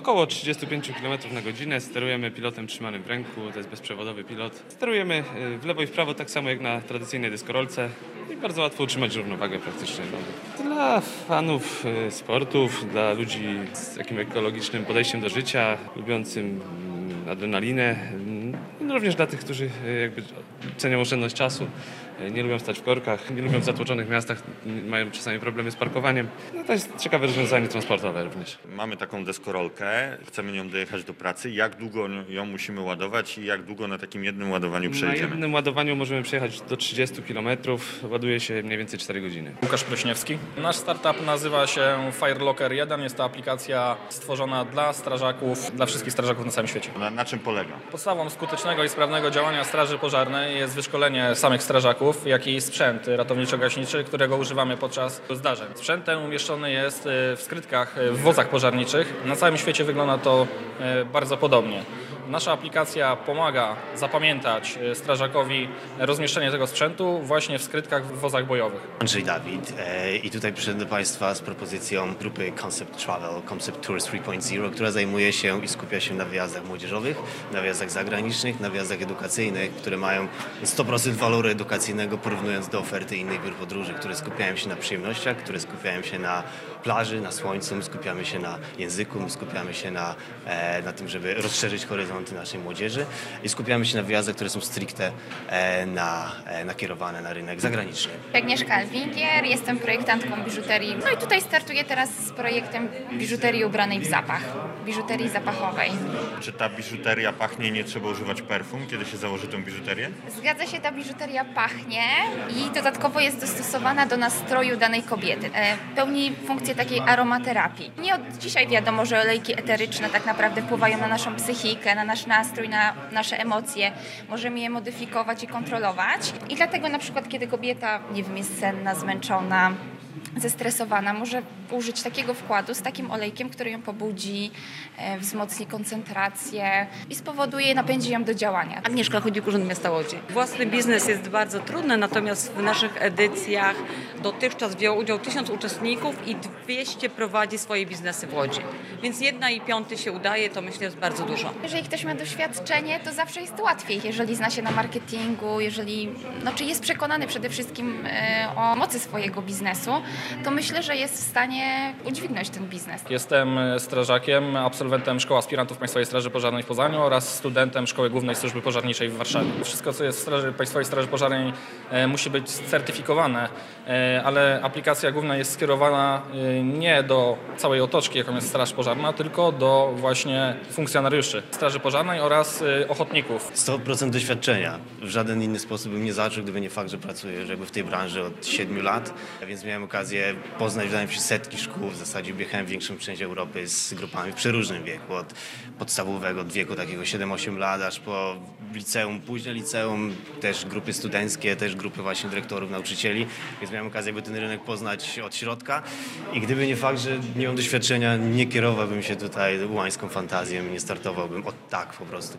Około 35 km na godzinę. Sterujemy pilotem trzymanym w ręku, to jest bezprzewodowy pilot. Sterujemy w lewo i w prawo tak samo jak na tradycyjnej deskorolce i bardzo łatwo utrzymać równowagę praktycznie. Dla fanów sportów, dla ludzi z takim ekologicznym podejściem do życia, lubiącym adrenalinę, no również dla tych, którzy jakby cenią oszczędność czasu, nie lubią stać w korkach, nie lubią w zatłoczonych miastach, mają czasami problemy z parkowaniem. No to jest ciekawe rozwiązanie transportowe również. Mamy taką deskorolkę, chcemy nią dojechać do pracy. Jak długo ją musimy ładować i jak długo na takim jednym ładowaniu Na przejedziemy? jednym ładowaniu możemy przejechać do 30 km, ładuje się mniej więcej 4 godziny. Łukasz Pryśniewski. Nasz startup nazywa się FireLocker 1. Jest to aplikacja stworzona dla strażaków, dla wszystkich strażaków na całym świecie. Na czym polega? Podstawą skutecznego i sprawnego działania straży pożarnej jest wyszkolenie samych strażaków, jak i sprzęt ratowniczo-gaśniczy, którego używamy podczas zdarzeń. Sprzęt ten umieszczony jest w skrytkach w wozach pożarniczych. Na całym świecie wygląda to bardzo podobnie. Nasza aplikacja pomaga zapamiętać strażakowi rozmieszczenie tego sprzętu właśnie w skrytkach w wozach bojowych. Andrzej Dawid i tutaj przyszedłem do Państwa z propozycją grupy Concept Travel, Concept Tours 3.0, która zajmuje się i skupia się na wyjazdach młodzieżowych, na wyjazdach zagranicznych, na wyjazdach edukacyjnych, które mają 100% waloru edukacyjnego porównując do oferty innych biur podróży, które skupiają się na przyjemnościach, które skupiają się na plaży, na słońcu, my skupiamy się na języku, my skupiamy się na tym, żeby rozszerzyć horyzonty naszej młodzieży i skupiamy się na wyjazdach, które są stricte nakierowane na rynek zagraniczny. Agnieszka Alwinger, jestem projektantką biżuterii. No i tutaj startuję teraz z projektem biżuterii ubranej w zapach, biżuterii zapachowej. Czy ta biżuteria pachnie i nie trzeba używać perfum, kiedy się założy tą biżuterię? Zgadza się, ta biżuteria pachnie i dodatkowo jest dostosowana do nastroju danej kobiety. Pełni funkcję takiej aromaterapii. Nie od dzisiaj wiadomo, że olejki eteryczne tak naprawdę wpływają na naszą psychikę, na nasz nastrój, na nasze emocje. Możemy je modyfikować i kontrolować. I dlatego na przykład, kiedy kobieta, nie wiem, jest senna, zmęczona, zestresowana, może użyć takiego wkładu z takim olejkiem, który ją pobudzi, wzmocni koncentrację i spowoduje, napędzi ją do działania. Agnieszka Chodziuk, Urząd Miasta Łodzi. Własny biznes jest bardzo trudny, natomiast w naszych edycjach dotychczas wzięło udział 1000 uczestników i 200 prowadzi swoje biznesy w Łodzi. Więc 1,5 się udaje, to myślę jest bardzo dużo. Jeżeli ktoś ma doświadczenie, to zawsze jest łatwiej, jeżeli zna się na marketingu, jeżeli czy jest przekonany przede wszystkim o mocy swojego biznesu, to myślę, że jest w stanie udźwignąć ten biznes. Jestem strażakiem, absolwentem Szkoły Aspirantów Państwowej Straży Pożarnej w Poznaniu oraz studentem Szkoły Głównej Służby Pożarniczej w Warszawie. Wszystko, co jest w Państwowej Straży Pożarnej, musi być certyfikowane, ale aplikacja główna jest skierowana nie do całej otoczki, jaką jest Straż Pożarna, tylko do właśnie funkcjonariuszy Straży Pożarnej oraz ochotników. 100% doświadczenia. W żaden inny sposób bym nie zaczął, gdyby nie fakt, że pracuję jakby w tej branży od 7 lat, więc miałem okazję poznać, wydaje mi się, setki szkół. W zasadzie objechałem większą część Europy z grupami w przeróżnym wieku, od podstawowego, od wieku takiego 7-8 lat, aż po liceum, późne liceum, też grupy studenckie, też grupy właśnie dyrektorów, nauczycieli, więc miałem okazję jakby ten rynek poznać od środka i gdyby nie fakt, że nie mam doświadczenia, nie kierowałbym się tutaj łańską fantazją, nie startowałbym od tak po prostu.